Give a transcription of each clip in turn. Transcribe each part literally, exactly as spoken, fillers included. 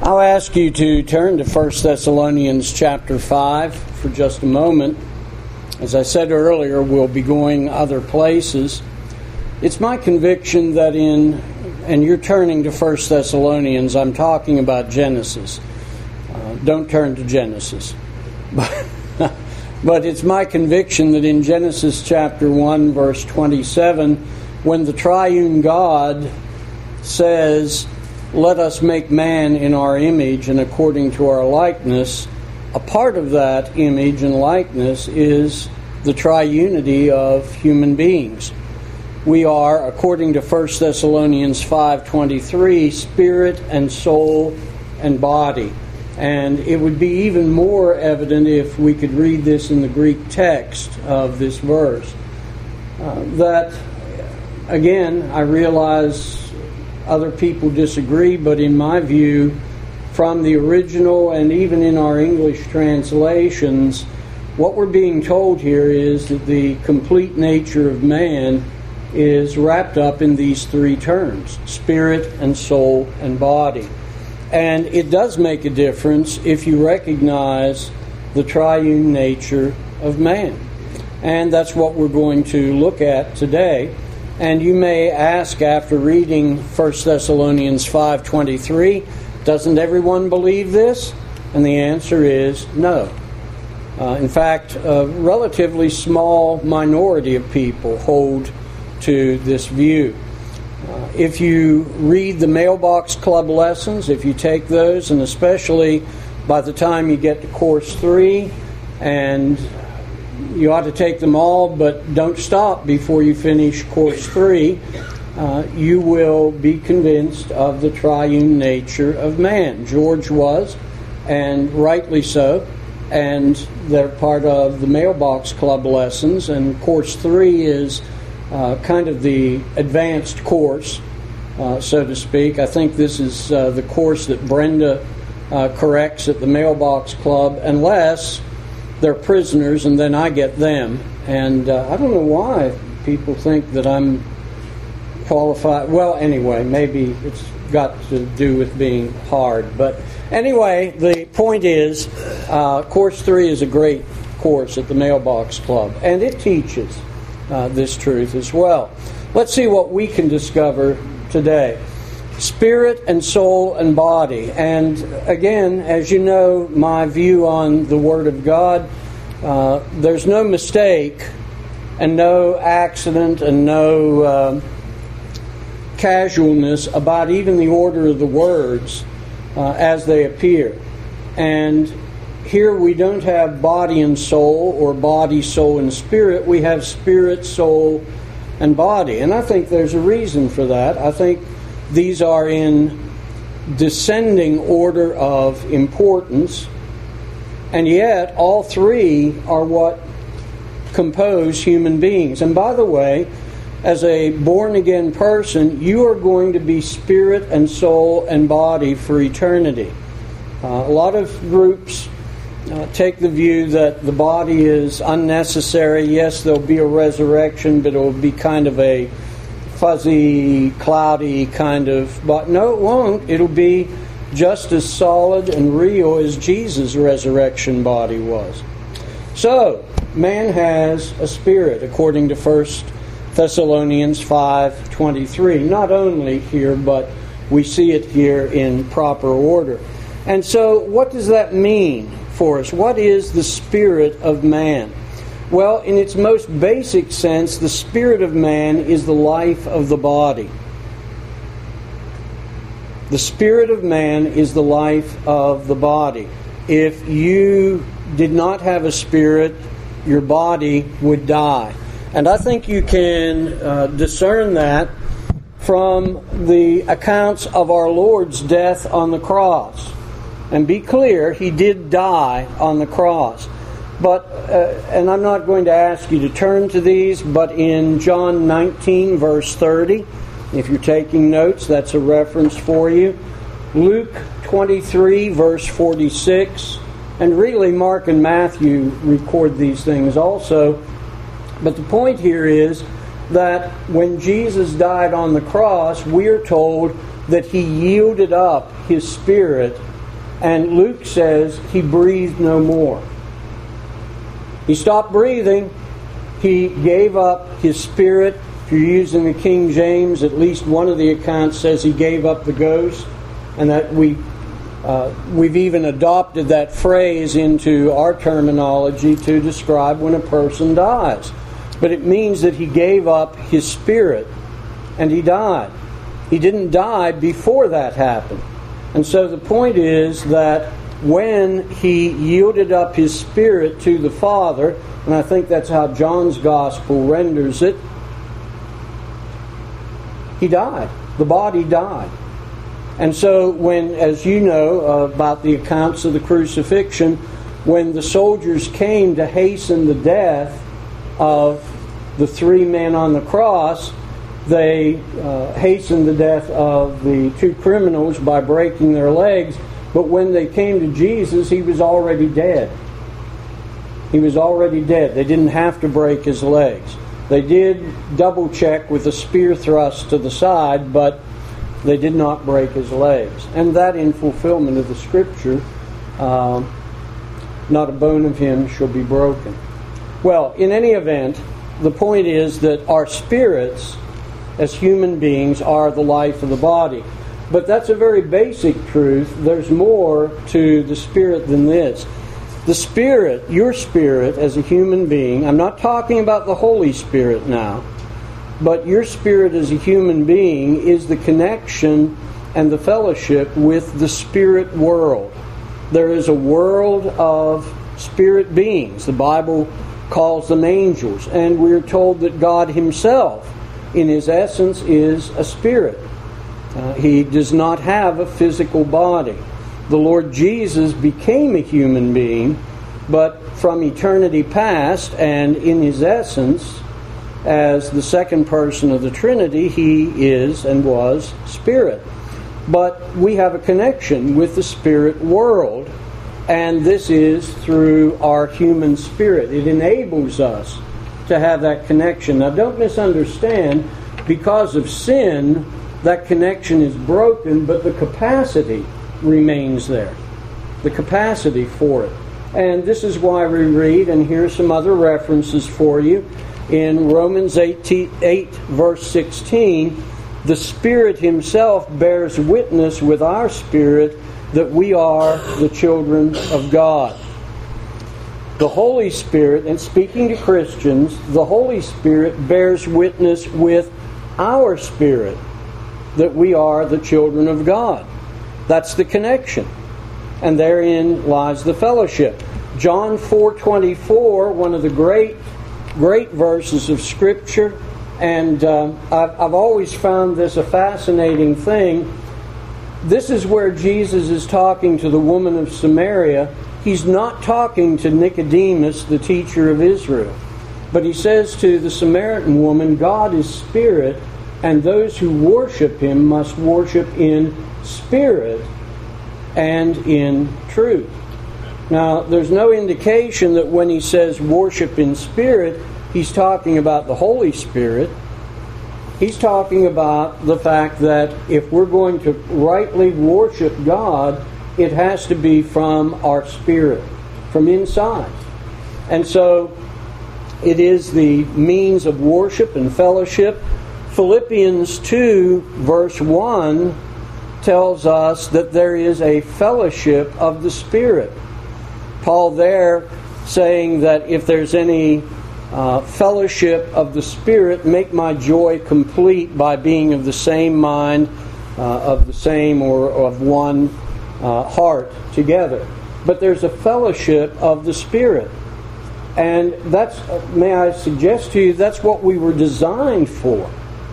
I'll ask you to turn to First Thessalonians chapter five for just a moment. As I said earlier, we'll be going other places. It's my conviction that in, and you're turning to First Thessalonians, I'm talking about Genesis. Uh, don't turn to Genesis. But, but it's my conviction that in Genesis chapter one, verse twenty-seven, when the triune God says, "Let us make man in our image and according to our likeness," a part of that image and likeness is the triunity of human beings. We are, according to First Thessalonians five twenty-three, spirit and soul and body. And it would be even more evident if we could read this in the Greek text of this verse. Uh, that, again, I realize other people disagree, but in my view, from the original and even in our English translations, what we're being told here is that the complete nature of man is wrapped up in these three terms: spirit and soul and body. And it does make a difference if you recognize the triune nature of man. And that's what we're going to look at today. And you may ask, after reading First Thessalonians five twenty-three, doesn't everyone believe this? And the answer is no. Uh, in fact, a relatively small minority of people hold to this view. Uh, if you read the Mailbox Club lessons, if you take those, and especially by the time you get to Course three, and you ought to take them all, but don't stop before you finish Course three. Uh, you will be convinced of the triune nature of man. George was, and rightly so, and they're part of the Mailbox Club lessons, and Course three is uh, kind of the advanced course, uh, so to speak. I think this is uh, the course that Brenda uh, corrects at the Mailbox Club, unless they're prisoners, and then I get them. And uh, I don't know why people think that I'm qualified. Well, anyway, maybe it's got to do with being hard. But anyway, the point is, uh, Course three is a great course at the Mailbox Club, and it teaches uh, this truth as well. Let's see what we can discover today. Spirit and soul and body. And again, as you know, my view on the Word of God, uh, there's no mistake and no accident and no uh, casualness about even the order of the words uh, as they appear. And here we don't have body and soul or body, soul, and spirit. We have spirit, soul, and body. And I think there's a reason for that. I think these are in descending order of importance, and yet all three are what compose human beings. And by the way, as a born-again person, you are going to be spirit and soul and body for eternity. Uh, a lot of groups uh, take the view that the body is unnecessary. Yes, there'll be a resurrection, but it will be kind of a fuzzy, cloudy kind of, but no, it won't. It'll be just as solid and real as Jesus' resurrection body was. So, man has a spirit, according to First Thessalonians five twenty-three. Not only here, but we see it here in proper order. And so, what does that mean for us? What is the spirit of man? Well, in its most basic sense, the spirit of man is the life of the body. The spirit of man is the life of the body. If you did not have a spirit, your body would die. And I think you can uh, discern that from the accounts of our Lord's death on the cross. And be clear, He did die on the cross. But, uh, and I'm not going to ask you to turn to these, but in John nineteen, verse thirty, if you're taking notes, that's a reference for you. Luke twenty-three, verse forty-six, and really Mark and Matthew record these things also. But the point here is that when Jesus died on the cross, we are told that He yielded up His Spirit And Luke says he breathed no more. He stopped breathing. He gave up his spirit. If you're using the King James, at least one of the accounts says he gave up the ghost, and that we uh, we've even adopted that phrase into our terminology to describe when a person dies. But it means that he gave up his spirit and he died. He didn't die before that happened. And so the point is that when he yielded up his spirit to the Father, and I think that's how John's Gospel renders it, he died. The body died. And so when, as you know uh, about the accounts of the crucifixion, when the soldiers came to hasten the death of the three men on the cross, they uh, hastened the death of the two criminals by breaking their legs. But when they came to Jesus, he was already dead. He was already dead. They didn't have to break his legs. They did double check with a spear thrust to the side, but they did not break his legs. And that in fulfillment of the Scripture, uh, not a bone of him shall be broken. Well, in any event, the point is that our spirits as human beings are the life of the body. But that's a very basic truth. There's more to the spirit than this. The spirit, your spirit as a human being, I'm not talking about the Holy Spirit now, but your spirit as a human being is the connection and the fellowship with the spirit world. There is a world of spirit beings. The Bible calls them angels, and we're told that God himself, in his essence, is a spirit. Uh, he does not have a physical body. The Lord Jesus became a human being, but from eternity past, and in his essence, as the second person of the Trinity, he is and was spirit. But we have a connection with the spirit world, and this is through our human spirit. It enables us to have that connection. Now, don't misunderstand, because of sin, that connection is broken, but the capacity remains there. The capacity for it. And this is why we read, and here's some other references for you, in Romans eight, verse sixteen, the Spirit himself bears witness with our spirit that we are the children of God. The Holy Spirit, and speaking to Christians, the Holy Spirit bears witness with our spirit that we are the children of God. That's the connection. And therein lies the fellowship. John four twenty-four, one of the great, great verses of Scripture, and uh, I've, I've always found this a fascinating thing. This is where Jesus is talking to the woman of Samaria. He's not talking to Nicodemus, the teacher of Israel. But he says to the Samaritan woman, God is spirit, and those who worship him must worship in spirit and in truth. Now, there's no indication that when he says worship in spirit, he's talking about the Holy Spirit. He's talking about the fact that if we're going to rightly worship God, it has to be from our spirit, from inside. And so it is the means of worship and fellowship. Philippians two, verse one, tells us that there is a fellowship of the Spirit. Paul there saying that if there's any uh, fellowship of the Spirit, make my joy complete by being of the same mind, uh, of the same or of one uh, heart together. But there's a fellowship of the Spirit. And that's, may I suggest to you, that's what we were designed for.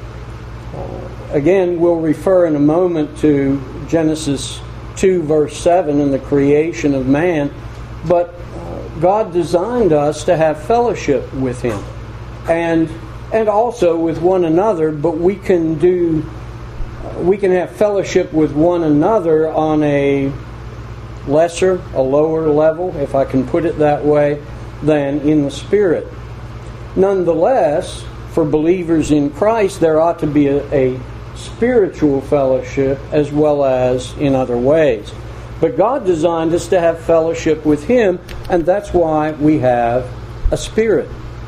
Uh, again, we'll refer in a moment to Genesis two, verse seven, and the creation of man. But uh, God designed us to have fellowship with him. And and also with one another, but we can do, uh, we can have fellowship with one another on a lesser, a lower level, if I can put it that way, than in the Spirit. Nonetheless, for believers in Christ, there ought to be a, a spiritual fellowship as well as in other ways. But God designed us to have fellowship with Him, and that's why we have a spirit.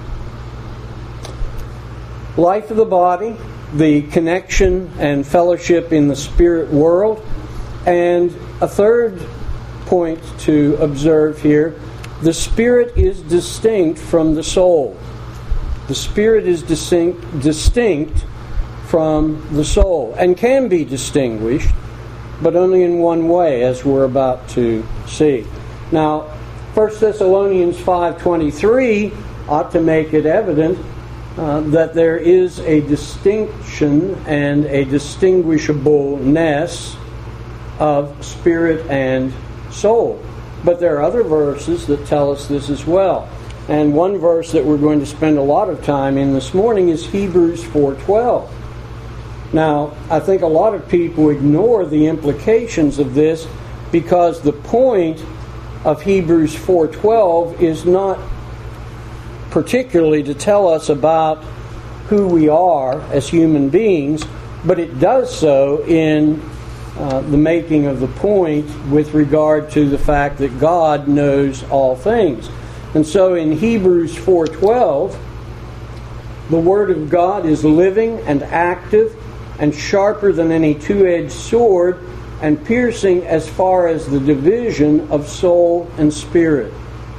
Life of the body, the connection and fellowship in the spirit world, and a third point to observe here, the spirit is distinct from the soul. The spirit is distinct, distinct from the soul, and can be distinguished, but only in one way, as we're about to see. Now, First Thessalonians five twenty-three ought to make it evident uh, that there is a distinction and a distinguishableness of spirit and soul. But there are other verses that tell us this as well. And one verse that we're going to spend a lot of time in this morning is Hebrews four twelve. Now, I think a lot of people ignore the implications of this because the point of Hebrews four twelve is not particularly to tell us about who we are as human beings, but it does so in uh, the making of the point with regard to the fact that God knows all things. And so in Hebrews four twelve, the Word of God is living and active and sharper than any two-edged sword, and piercing as far as the division of soul and spirit.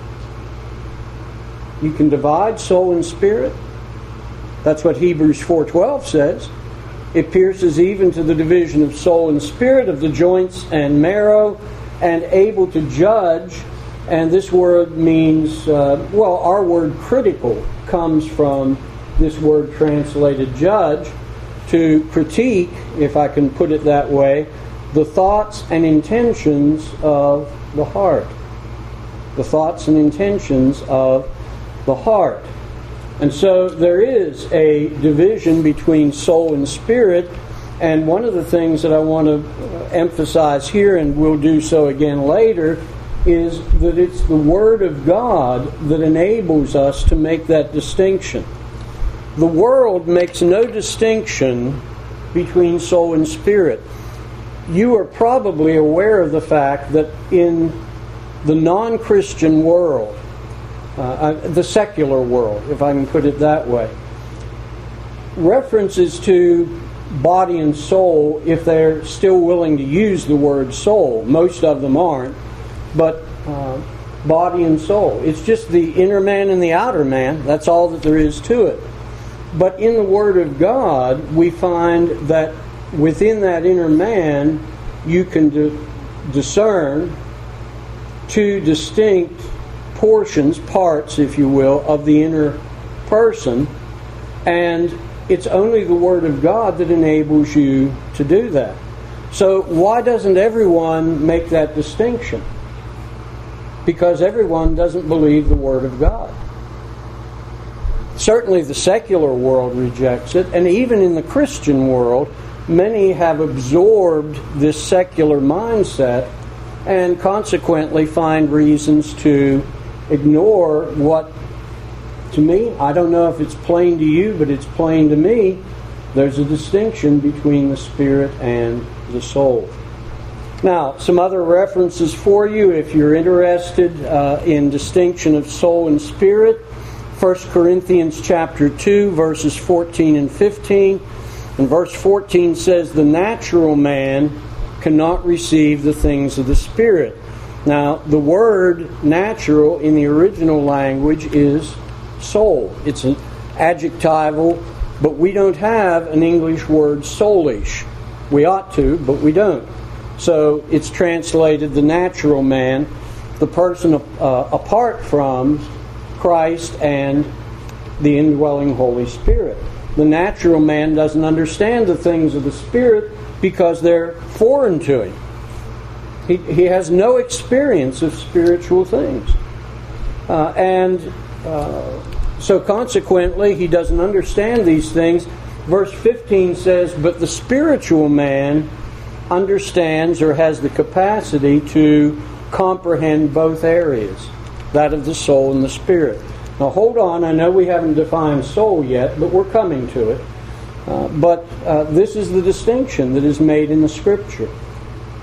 You can divide soul and spirit. That's what Hebrews four twelve says. It pierces even to the division of soul and spirit, of the joints and marrow, and able to judge. And this word means, uh, well, our word critical comes from this word translated judge, to critique, if I can put it that way, the thoughts and intentions of the heart. The thoughts and intentions of the heart. And so there is a division between soul and spirit, and one of the things that I want to emphasize here, and we'll do so again later, is that it's the Word of God that enables us to make that distinction. The world makes no distinction between soul and spirit. You are probably aware of the fact that in the non-Christian world, uh, the secular world, if I can put it that way, references to body and soul, if they're still willing to use the word soul, most of them aren't, but uh, body and soul. It's just the inner man and the outer man. That's all that there is to it. But in the Word of God, we find that within that inner man, you can di- discern two distinct portions, parts, if you will, of the inner person. And it's only the Word of God that enables you to do that. So why doesn't everyone make that distinction? Because everyone doesn't believe the Word of God. Certainly the secular world rejects it, and even in the Christian world, many have absorbed this secular mindset and consequently find reasons to ignore what, to me, I don't know if it's plain to you, but it's plain to me, there's a distinction between the spirit and the soul. Now, some other references for you if you're interested uh, in distinction of soul and spirit. First Corinthians chapter two, verses fourteen and fifteen. And verse fourteen says, "The natural man cannot receive the things of the Spirit." Now, the word natural in the original language is soul. It's an adjectival, but we don't have an English word soulish. We ought to, but we don't. So it's translated the natural man, the person uh, apart from Christ and the indwelling Holy Spirit. The natural man doesn't understand the things of the Spirit because they're foreign to him. He, he has no experience of spiritual things. Uh, and uh, so consequently, he doesn't understand these things. Verse fifteen says, "But the spiritual man understands or has the capacity to comprehend both areas, that of the soul and the spirit." Now hold on, I know we haven't defined soul yet, but we're coming to it. Uh, but uh, this is the distinction that is made in the Scripture.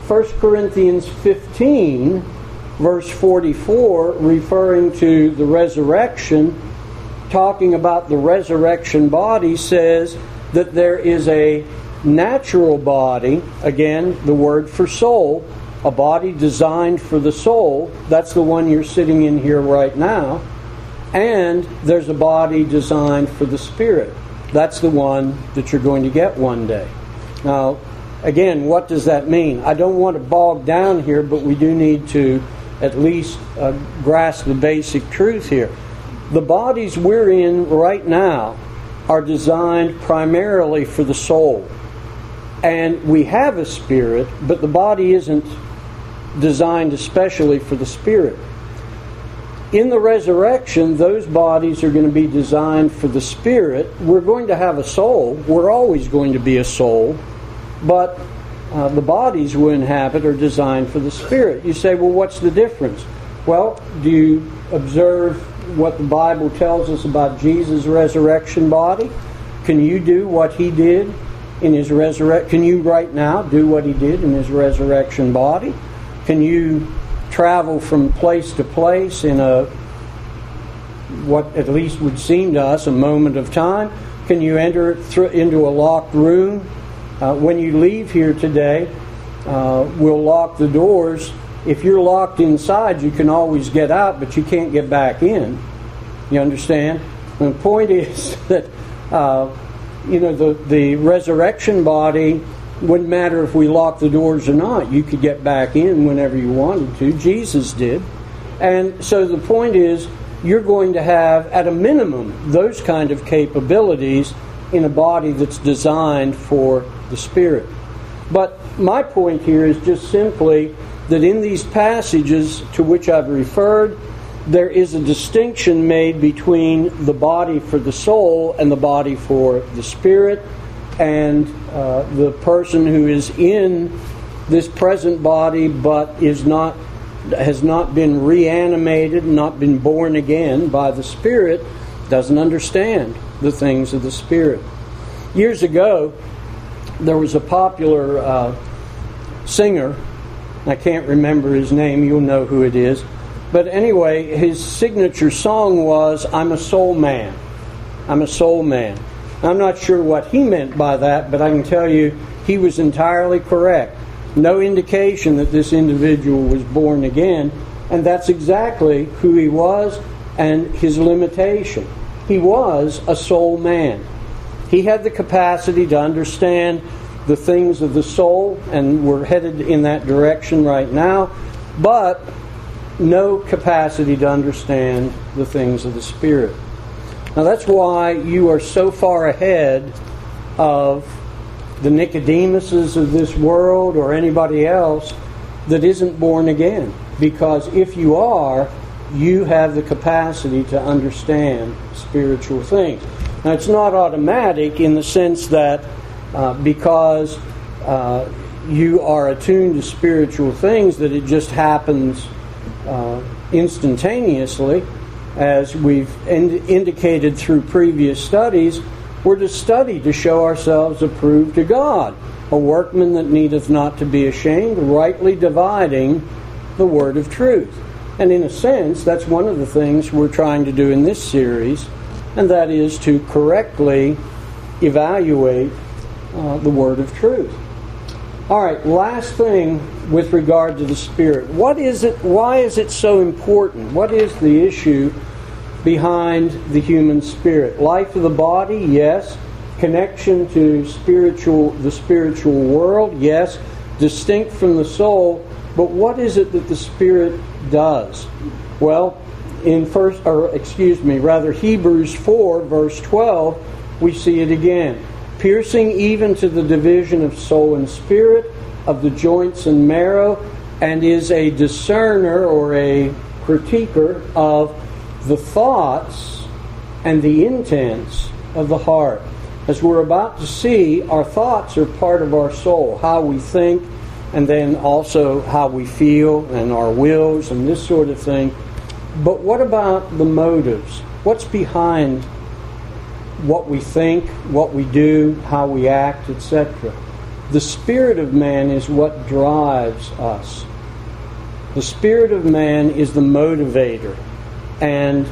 First Corinthians fifteen, verse forty-four, referring to the resurrection, talking about the resurrection body, says that there is a natural body, again, the word for soul, a body designed for the soul. That's the one you're sitting in here right now. And there's a body designed for the spirit. That's the one that you're going to get one day. Now, again, what does that mean? I don't want to bog down here, but we do need to at least uh, grasp the basic truth here. The bodies we're in right now are designed primarily for the soul. And we have a spirit, but the body isn't designed especially for the spirit. In the resurrection, those bodies are going to be designed for the spirit. We're going to have a soul. We're always going to be a soul. But uh, the bodies we inhabit are designed for the spirit. You say, well, what's the difference? Well, do you observe what the Bible tells us about Jesus' resurrection body? Can you do what he did in his resurrection? Can you right now do what he did in his resurrection body? Can you travel from place to place in a, what at least would seem to us, a moment of time? Can you enter through, into a locked room? Uh, when you leave here today, uh, we'll lock the doors. If you're locked inside, you can always get out, but you can't get back in. You understand? And the point is that uh, you know the the resurrection body wouldn't matter if we locked the doors or not. You could get back in whenever you wanted to. Jesus did. And so the point is, you're going to have, at a minimum, those kind of capabilities in a body that's designed for the Spirit. But my point here is just simply that in these passages to which I've referred, there is a distinction made between the body for the soul and the body for the Spirit. And uh, the person who is in this present body but is not has not been reanimated, not been born again by the Spirit, doesn't understand the things of the Spirit. Years ago, there was a popular uh, singer. I can't remember his name. You'll know who it is. But anyway, his signature song was, "I'm a soul man. I'm a soul man." I'm not sure what he meant by that, but I can tell you he was entirely correct. No indication that this individual was born again, and that's exactly who he was and his limitation. He was a soul man. He had the capacity to understand the things of the soul, and we're headed in that direction right now, but no capacity to understand the things of the Spirit. Now that's why you are so far ahead of the Nicodemuses of this world or anybody else that isn't born again. Because if you are, you have the capacity to understand spiritual things. Now it's not automatic in the sense that uh, because uh, you are attuned to spiritual things that it just happens uh, instantaneously. As we've ind- indicated through previous studies, we're to study to show ourselves approved to God, a workman that needeth not to be ashamed, rightly dividing the word of truth. And in a sense, that's one of the things we're trying to do in this series, and that is to correctly evaluate uh, the word of truth. All right, last thing with regard to the Spirit. What is it? Why is it so important? What is the issue behind the human spirit? Life of the body, yes. Connection to spiritual, the spiritual world, yes. Distinct from the soul. But what is it that the Spirit does? Well, in first, or excuse me, rather Hebrews four, verse twelve, we see it again. Piercing even to the division of soul and spirit, of the joints and marrow, and is a discerner or a critiquer of the thoughts and the intents of the heart. As we're about to see, our thoughts are part of our soul, how we think, and then also how we feel, and our wills, and this sort of thing. But what about the motives? What's behind what we think, what we do, how we act, et cetera? The spirit of man is what drives us. The spirit of man is the motivator. And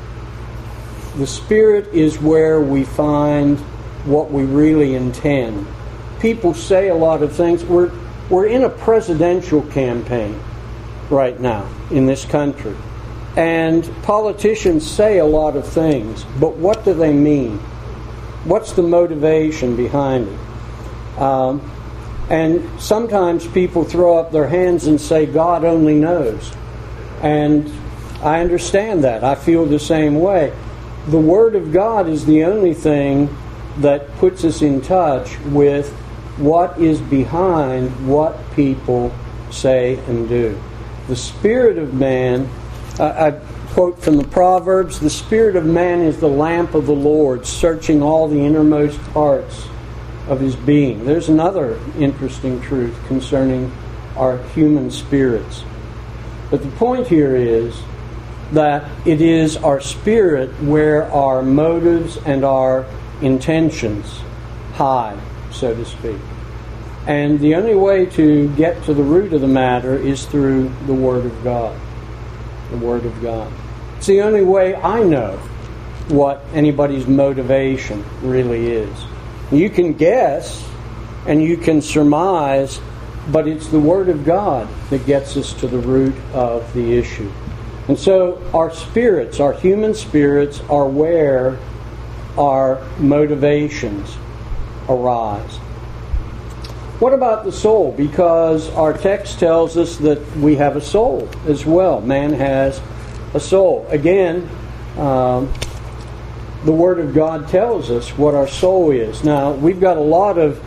the spirit is where we find what we really intend. People say a lot of things. We're, we're in a presidential campaign right now in this country. And politicians say a lot of things, but what do they mean? What's the motivation behind it? Um, and sometimes people throw up their hands and say, God only knows. And I understand that. I feel the same way. The Word of God is the only thing that puts us in touch with what is behind what people say and do. The spirit of man, uh, I quote from the Proverbs, the spirit of man is the lamp of the Lord, searching all the innermost parts of his being. There's another interesting truth concerning our human spirits. But the point here is that it is our spirit where our motives and our intentions hide, so to speak. And the only way to get to the root of the matter is through the Word of God. The Word of God. It's the only way I know what anybody's motivation really is. You can guess and you can surmise, but it's the Word of God that gets us to the root of the issue. And so our spirits, our human spirits, are where our motivations arise. What about the soul? Because our text tells us that we have a soul as well. Man has a soul. Again, um, the Word of God tells us what our soul is. Now, we've got a lot of,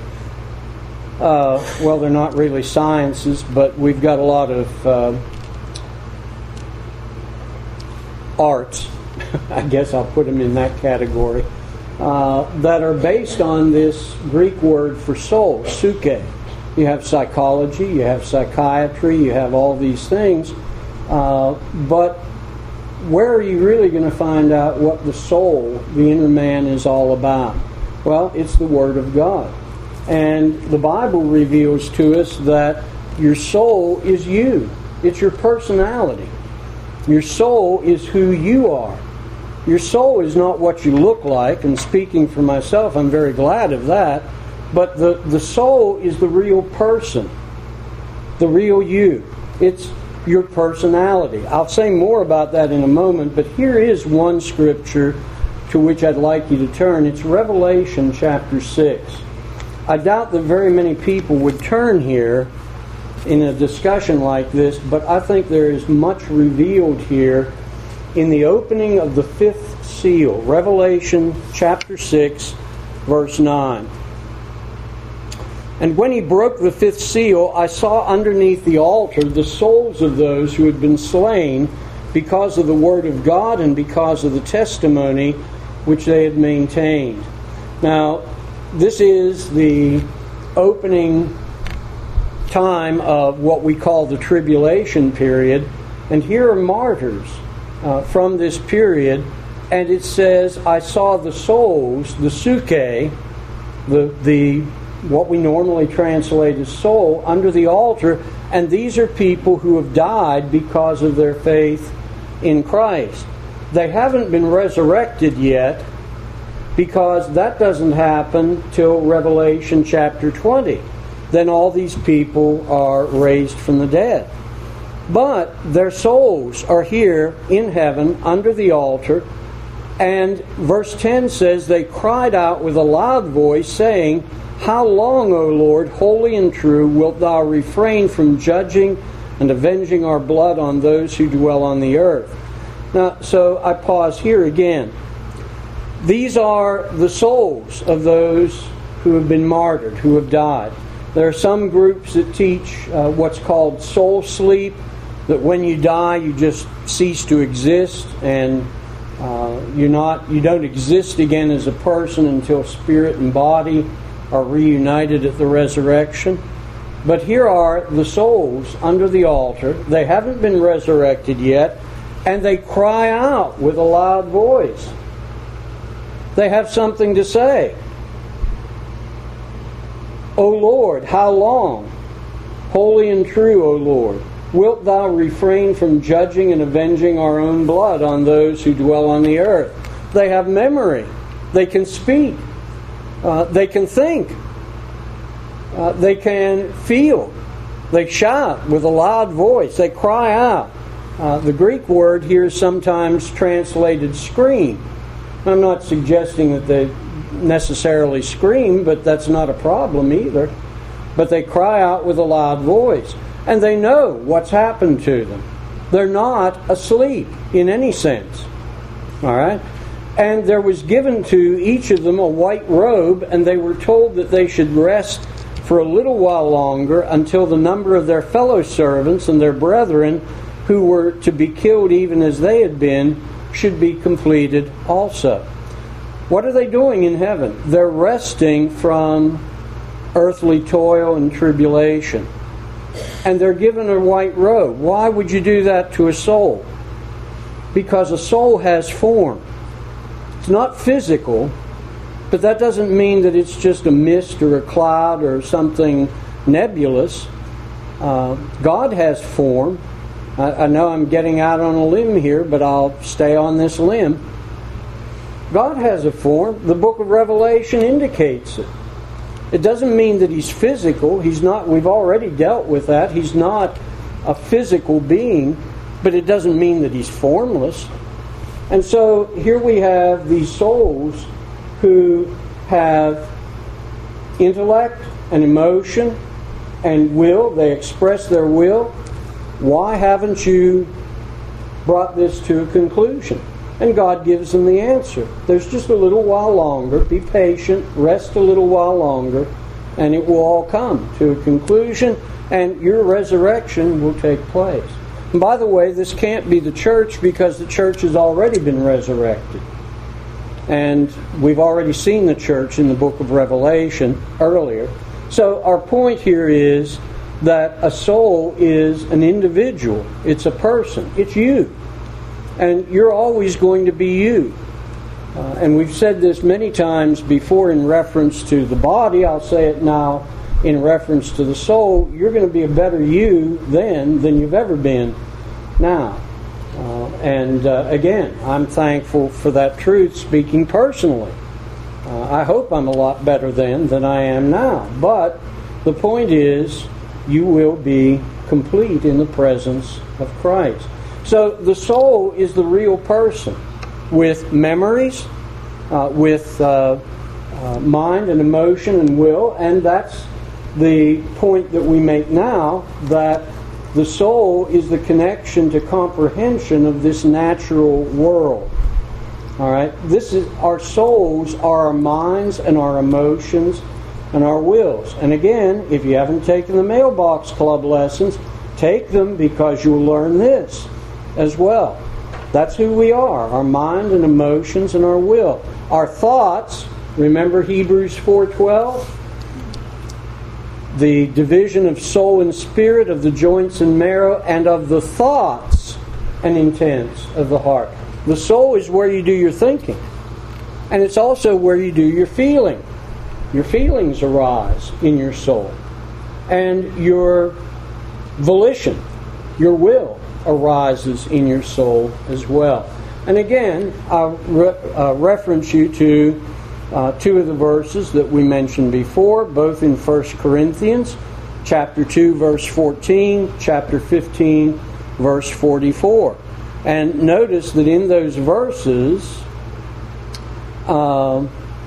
uh, well, they're not really sciences, but we've got a lot of uh, arts, I guess I'll put them in that category, uh, that are based on this Greek word for soul, psyche. You have psychology, you have psychiatry, you have all these things, uh, but where are you really going to find out what the soul, the inner man, is all about? Well, it's the Word of God. And the Bible reveals to us that your soul is you. It's your personality. Your soul is who you are. Your soul is not what you look like, and speaking for myself, I'm very glad of that, but the, the soul is the real person, the real you. It's your personality. I'll say more about that in a moment, but here is one scripture to which I'd like you to turn. It's Revelation chapter six. I doubt that very many people would turn here in a discussion like this, but I think there is much revealed here in the opening of the fifth seal. Revelation chapter six, verse nine. And when he broke the fifth seal, I saw underneath the altar the souls of those who had been slain because of the word of God and because of the testimony which they had maintained. Now, this is the opening time of what we call the tribulation period, and here are martyrs uh, from this period, and it says, I saw the souls, the psyche, the the what we normally translate as soul, under the altar, and these are people who have died because of their faith in Christ. They haven't been resurrected yet, because that doesn't happen till Revelation chapter twenty. Then all these people are raised from the dead. But their souls are here in heaven under the altar, and verse ten says, they cried out with a loud voice, saying, How long, O Lord, holy and true, wilt thou refrain from judging and avenging our blood on those who dwell on the earth? Now, so I pause here again. These are the souls of those who have been martyred, who have died. There are some groups that teach uh, what's called soul sleep, that when you die, you just cease to exist, and uh, you're not, you don't exist again as a person until spirit and body are reunited at the resurrection. But here are the souls under the altar. They haven't been resurrected yet, and they cry out with a loud voice. They have something to say. O Lord, how long? Holy and true, O Lord, wilt thou refrain from judging and avenging our own blood on those who dwell on the earth? They have memory. They can speak. Uh, they can think. Uh, they can feel. They shout with a loud voice. They cry out. Uh, the Greek word here is sometimes translated scream. I'm not suggesting that they necessarily scream, but that's not a problem either. But they cry out with a loud voice. And they know what's happened to them. They're not asleep in any sense. All right? And there was given to each of them a white robe, and they were told that they should rest for a little while longer until the number of their fellow servants and their brethren who were to be killed even as they had been should be completed also. What are they doing in heaven? They're resting from earthly toil and tribulation. And they're given a white robe. Why would you do that to a soul? Because a soul has form. It's not physical, but that doesn't mean that it's just a mist or a cloud or something nebulous. Uh, God has form. I, I know I'm getting out on a limb here, but I'll stay on this limb. God has a form. The book of Revelation indicates it. It doesn't mean that he's physical. He's not. We've already dealt with that. He's not a physical being, but it doesn't mean that he's formless. And so here we have these souls who have intellect and emotion and will. They express their will. Why haven't you brought this to a conclusion? And God gives them the answer. There's just a little while longer. Be patient. Rest a little while longer. And it will all come to a conclusion. And your resurrection will take place. And by the way, this can't be the church because the church has already been resurrected. And we've already seen the church in the book of Revelation earlier. So our point here is that a soul is an individual. It's a person. It's you. And you're always going to be you. Uh, and we've said this many times before in reference to the body. I'll say it now in reference to the soul. You're going to be a better you then than you've ever been now. Uh, and uh, again, I'm thankful for that truth speaking personally. Uh, I hope I'm a lot better then than I am now. But the point is, you will be complete in the presence of Christ. So the soul is the real person with memories, uh, with uh, uh, mind and emotion and will, and that's the point that we make now, that the soul is the connection to comprehension of this natural world. All right, this is our souls are our minds and our emotions and our wills. And again, if you haven't taken the Mailbox Club lessons, take them because you'll learn this as well. That's who we are, our mind and emotions and our will. Our thoughts, remember Hebrews four twelve? The division of soul and spirit, of the joints and marrow, and of the thoughts and intents of the heart. The soul is where you do your thinking. And it's also where you do your feeling. Your feelings arise in your soul. And your volition, your will, arises in your soul as well. And again, I'll re- uh, reference you to uh, two of the verses that we mentioned before, both in First Corinthians, chapter two, verse fourteen, chapter fifteen, verse forty-four. And notice that in those verses, uh,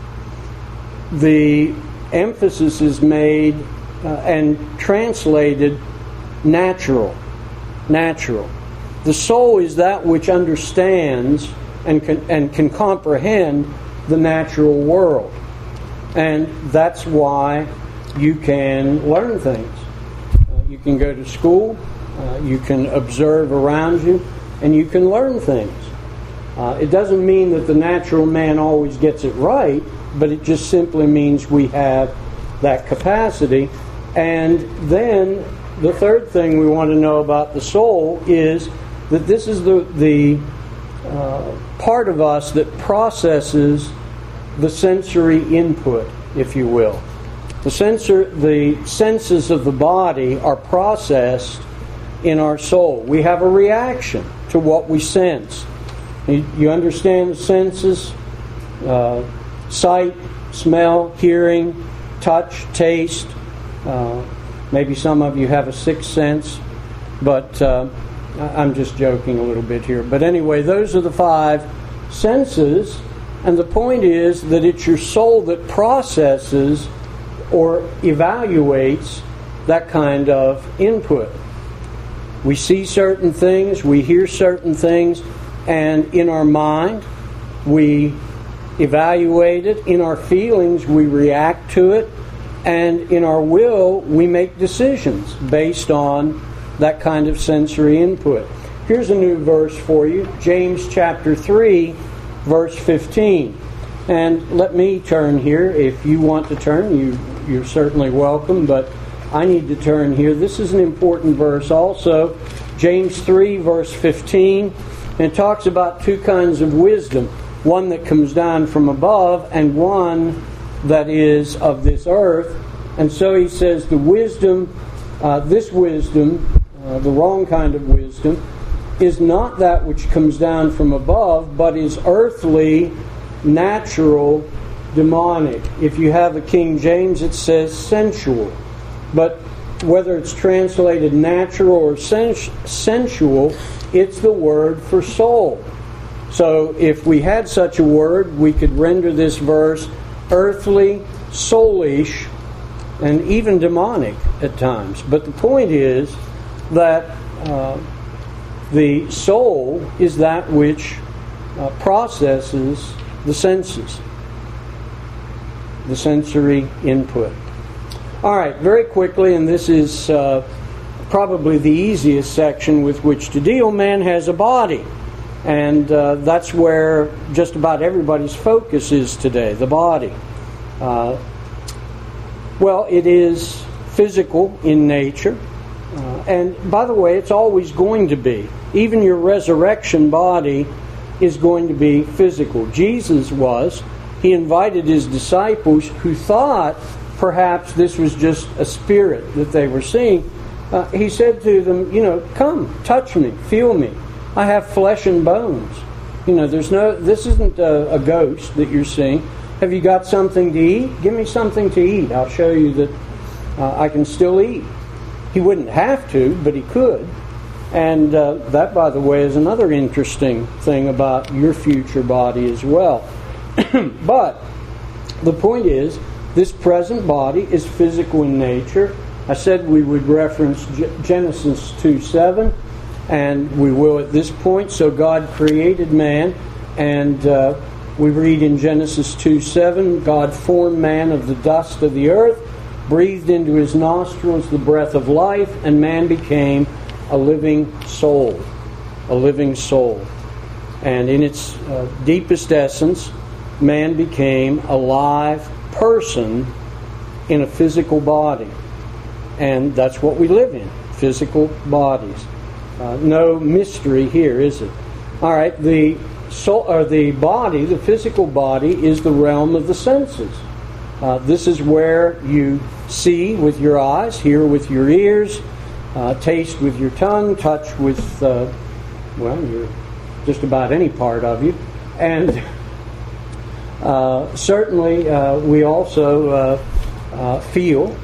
the emphasis is made uh, and translated natural. Natural. The soul is that which understands and can, and can comprehend the natural world. And that's why you can learn things. Uh, you can go to school, uh, you can observe around you, and you can learn things. Uh, it doesn't mean that the natural man always gets it right, but it just simply means we have that capacity. And then the third thing we want to know about the soul is that this is the, the uh, part of us that processes the sensory input, if you will. The sensor, the senses of the body are processed in our soul. We have a reaction to what we sense. You, you understand the senses? Uh, sight, smell, hearing, touch, taste. Uh, maybe some of you have a sixth sense, but uh, I'm just joking a little bit here. But anyway, those are the five senses, and the point is that it's your soul that processes or evaluates that kind of input. We see certain things, we hear certain things, and in our mind we evaluate it. In our feelings we react to it, and in our will we make decisions based on that kind of sensory input. Here's a new verse for you, James chapter three, verse fifteen. And let me turn here. If you want to turn, you, you're certainly welcome, but I need to turn here. This is an important verse also. James three, verse fifteen. And it talks about two kinds of wisdom. One that comes down from above and one that is of this earth. And so he says the wisdom, uh, this wisdom, uh, the wrong kind of wisdom, is not that which comes down from above, but is earthly, natural, demonic. If you have a King James, it says sensual. But whether it's translated natural or sens- sensual, it's the word for soul. So if we had such a word, we could render this verse earthly, soulish, and even demonic at times. But the point is that uh, the soul is that which uh, processes the senses, the sensory input. All right, very quickly, and this is uh, probably the easiest section with which to deal. Man has a body, and uh, that's where just about everybody's focus is today, the body. Uh, well, it is physical in nature, uh, and by the way, it's always going to be. Even your resurrection body is going to be physical. Jesus was. He invited his disciples who thought perhaps this was just a spirit that they were seeing. Uh, he said to them, you know, come, touch me, feel me. I have flesh and bones. You know, there's no, this isn't a, a ghost that you're seeing. Have you got something to eat? Give me something to eat. I'll show you that uh, I can still eat. He wouldn't have to, but he could. And uh, that, by the way, is another interesting thing about your future body as well. But the point is, this present body is physical in nature. I said we would reference Genesis two seven, and we will at this point. So God created man, and uh, we read in Genesis two seven, God formed man of the dust of the earth, breathed into his nostrils the breath of life, and man became a living soul. A living soul. And in its uh, deepest essence, man became a live person in a physical body. And that's what we live in, physical bodies. Uh, no mystery here, is it? All right, the soul, or the body, the physical body, is the realm of the senses. Uh, this is where you see with your eyes, hear with your ears, uh, taste with your tongue, touch with, uh, well, your, just about any part of you. And uh, certainly uh, we also uh, uh, feel.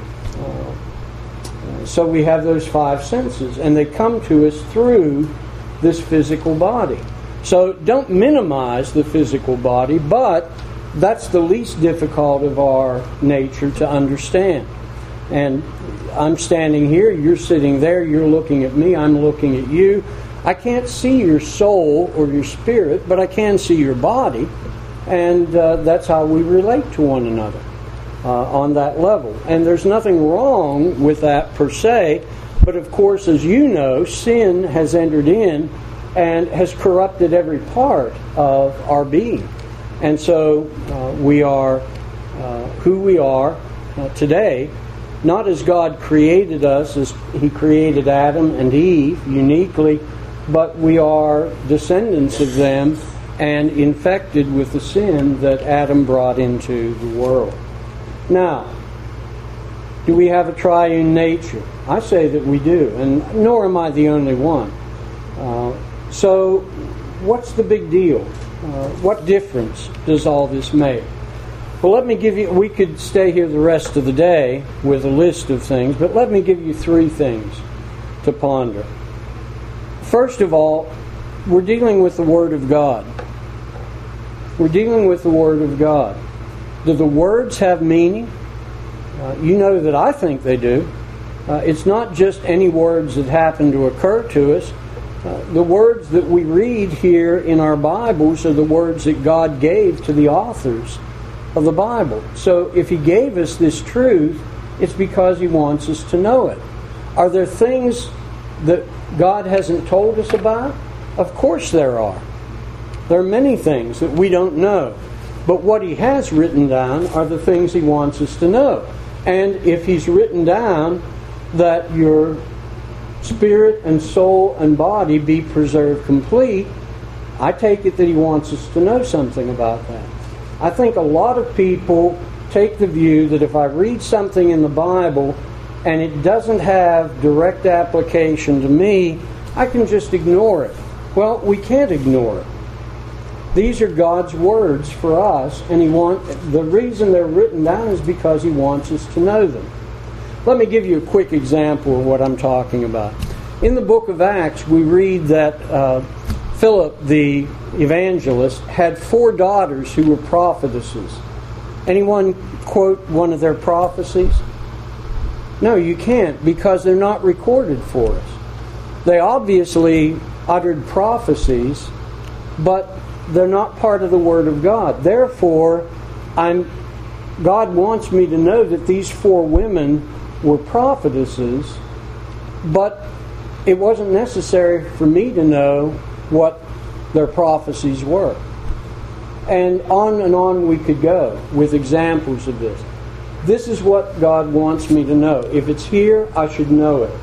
Uh, so we have those five senses, and they come to us through this physical body. So don't minimize the physical body, but that's the least difficult of our nature to understand. And I'm standing here, you're sitting there, you're looking at me, I'm looking at you. I can't see your soul or your spirit, but I can see your body. And uh, that's how we relate to one another uh, on that level. And there's nothing wrong with that per se. But of course, as you know, sin has entered in and has corrupted every part of our being. And so uh, we are uh, who we are uh, today, not as God created us, as He created Adam and Eve uniquely, but we are descendants of them and infected with the sin that Adam brought into the world. Now, Do we have a triune nature? I say that we do, and nor am I the only one. Uh, so, what's the big deal? Uh, what difference does all this make? Well, let me give you, we could stay here the rest of the day with a list of things, but let me give you three things to ponder. First of all, we're dealing with the Word of God. We're dealing with the Word of God. Do the words have meaning? Uh, you know that I think they do. Uh, it's not just any words that happen to occur to us. Uh, the words that we read here in our Bibles are the words that God gave to the authors of the Bible. So if He gave us this truth, it's because He wants us to know it. Are there things that God hasn't told us about? Of course there are. There are many things that we don't know. But what He has written down are the things He wants us to know. And if He's written down that your spirit and soul and body be preserved complete, I take it that He wants us to know something about that. I think a lot of people take the view that if I read something in the Bible and it doesn't have direct application to me, I can just ignore it. Well, we can't ignore it. These are God's words for us, and He want the reason they're written down is because He wants us to know them. Let me give you a quick example of what I'm talking about. In the book of Acts, we read that uh, Philip the evangelist had four daughters who were prophetesses. Anyone quote one of their prophecies? No, you can't, because they're not recorded for us. They obviously uttered prophecies, but they're not part of the Word of God. Therefore, I'm God wants me to know that these four women were prophetesses, but it wasn't necessary for me to know what their prophecies were. And on and on we could go with examples of this. This is what God wants me to know. If it's here, I should know it.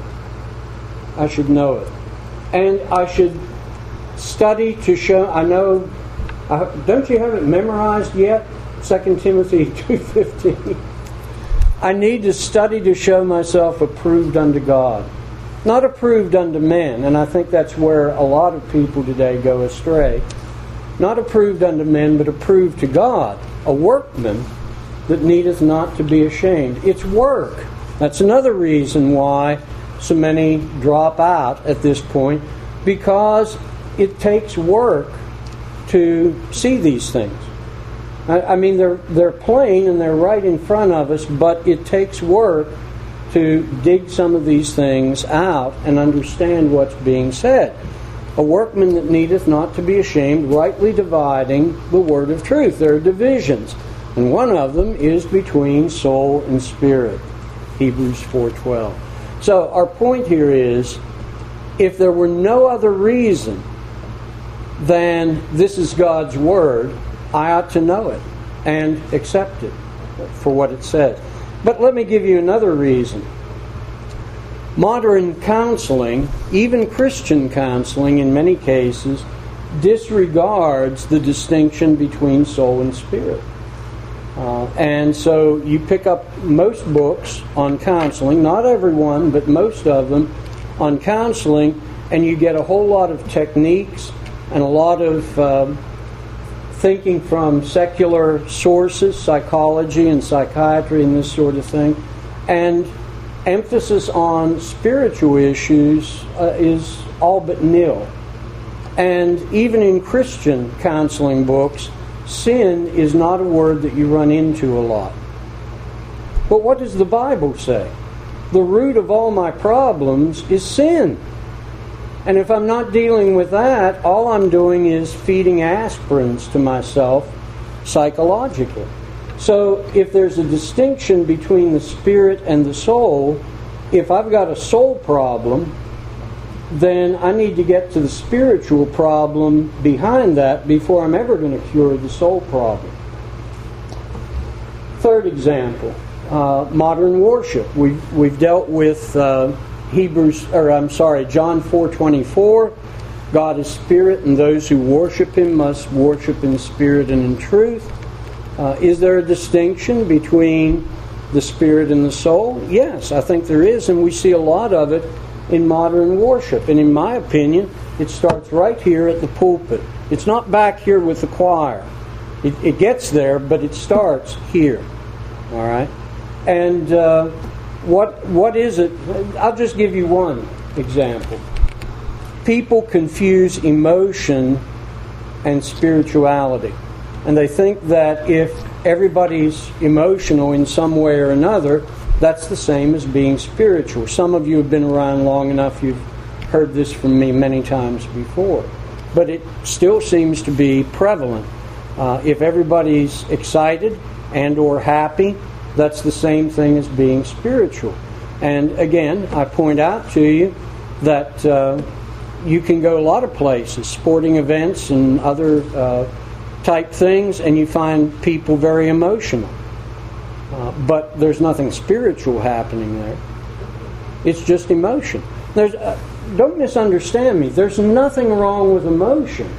I should know it. And I should study to show, I know, I, don't you have it memorized yet? Second Timothy two fifteen. I need to study to show myself approved unto God. Not approved unto men, and I think that's where a lot of people today go astray. Not approved unto men, but approved to God, a workman that needeth not to be ashamed. It's work. That's another reason why so many drop out at this point, because it takes work to see these things. I mean, they're they're plain and they're right in front of us, but it takes work to dig some of these things out and understand what's being said. A workman that needeth not to be ashamed, rightly dividing the word of truth. There are divisions, and one of them is between soul and spirit. Hebrews four twelve. So our point here is, if there were no other reason than this is God's Word, I ought to know it and accept it for what it says. But let me give you another reason. Modern counseling, even Christian counseling in many cases, disregards the distinction between soul and spirit. Uh, and so you pick up most books on counseling, not everyone, but most of them on counseling, and you get a whole lot of techniques and a lot of uh, thinking from secular sources, psychology and psychiatry and this sort of thing, and emphasis on spiritual issues uh, is all but nil. And even in Christian counseling books, sin is not a word that you run into a lot. But what does the Bible say? The root of all my problems is sin. And if I'm not dealing with that, all I'm doing is feeding aspirins to myself psychologically. So if there's a distinction between the spirit and the soul, if I've got a soul problem, then I need to get to the spiritual problem behind that before I'm ever going to cure the soul problem. Third example, uh, modern worship. We've we've dealt with uh, Hebrews, or I'm sorry, John four twenty-four. God is spirit, and those who worship Him must worship in spirit and in truth. Uh, is there a distinction between the spirit and the soul? Yes, I think there is, and we see a lot of it in modern worship. And in my opinion, it starts right here at the pulpit. It's not back here with the choir. It, it gets there, but it starts here. All right? And uh, what what is it? I'll just give you one example. People confuse emotion and spirituality. And they think that if everybody's emotional in some way or another, that's the same as being spiritual. Some of you have been around long enough, you've heard this from me many times before. But it still seems to be prevalent. Uh, if everybody's excited and or happy, that's the same thing as being spiritual. And again, I point out to you that uh, you can go a lot of places, sporting events and other uh, type things, and you find people very emotional. Uh, but there's nothing spiritual happening there. It's just emotion. There's uh, don't misunderstand me. There's nothing wrong with emotion.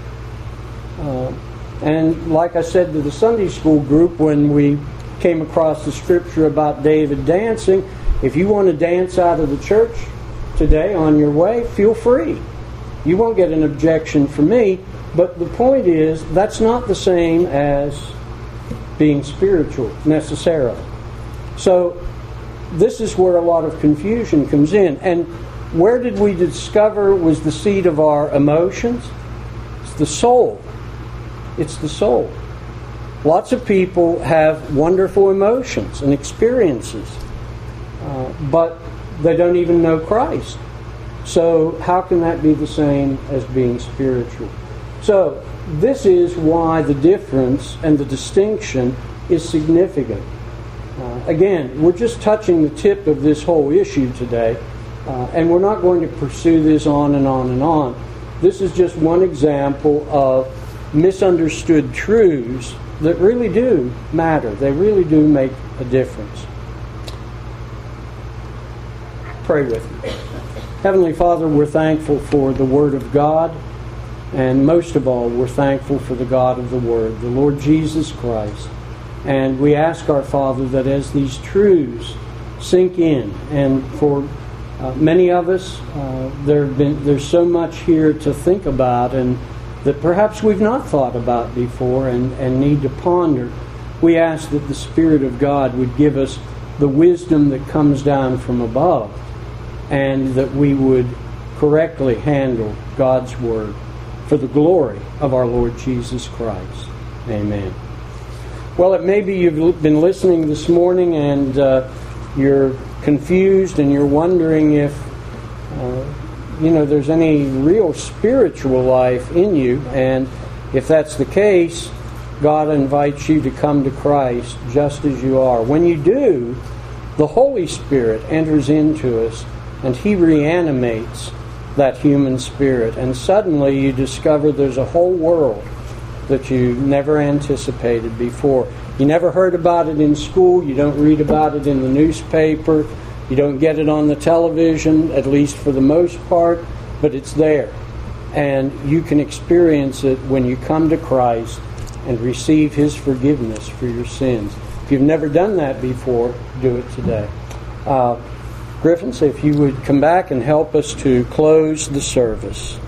Uh, and like I said to the Sunday school group when we came across the scripture about David dancing, if you want to dance out of the church today on your way, feel free. You won't get an objection from me. But the point is, that's not the same as being spiritual, necessarily. So, this is where a lot of confusion comes in. And where did we discover was the seat of our emotions? It's the soul. It's the soul. Lots of people have wonderful emotions and experiences, uh, but they don't even know Christ. So, how can that be the same as being spiritual? So, this is why the difference and the distinction is significant. Uh, again, we're just touching the tip of this whole issue today, uh, and we're not going to pursue this on and on and on. This is just one example of misunderstood truths that really do matter. They really do make a difference. Pray with me. Heavenly Father, we're thankful for the Word of God. And most of all, we're thankful for the God of the Word, the Lord Jesus Christ. And we ask our Father that as these truths sink in, and for uh, many of us, uh, there have been, there's so much here to think about and that perhaps we've not thought about before and, and need to ponder, we ask that the Spirit of God would give us the wisdom that comes down from above, and that we would correctly handle God's Word for the glory of our Lord Jesus Christ. Amen. Well, it may be you've been listening this morning and uh, you're confused and you're wondering if uh, you know there's any real spiritual life in you, and if that's the case, God invites you to come to Christ just as you are. When you do, the Holy Spirit enters into us and He reanimates that human spirit, and suddenly you discover there's a whole world that you never anticipated before. You never heard about it in school, you don't read about it in the newspaper, you don't get it on the television, at least for the most part, but it's there. And you can experience it when you come to Christ and receive His forgiveness for your sins. If you've never done that before, do it today. Uh, Griffins, if you would come back and help us to close the service.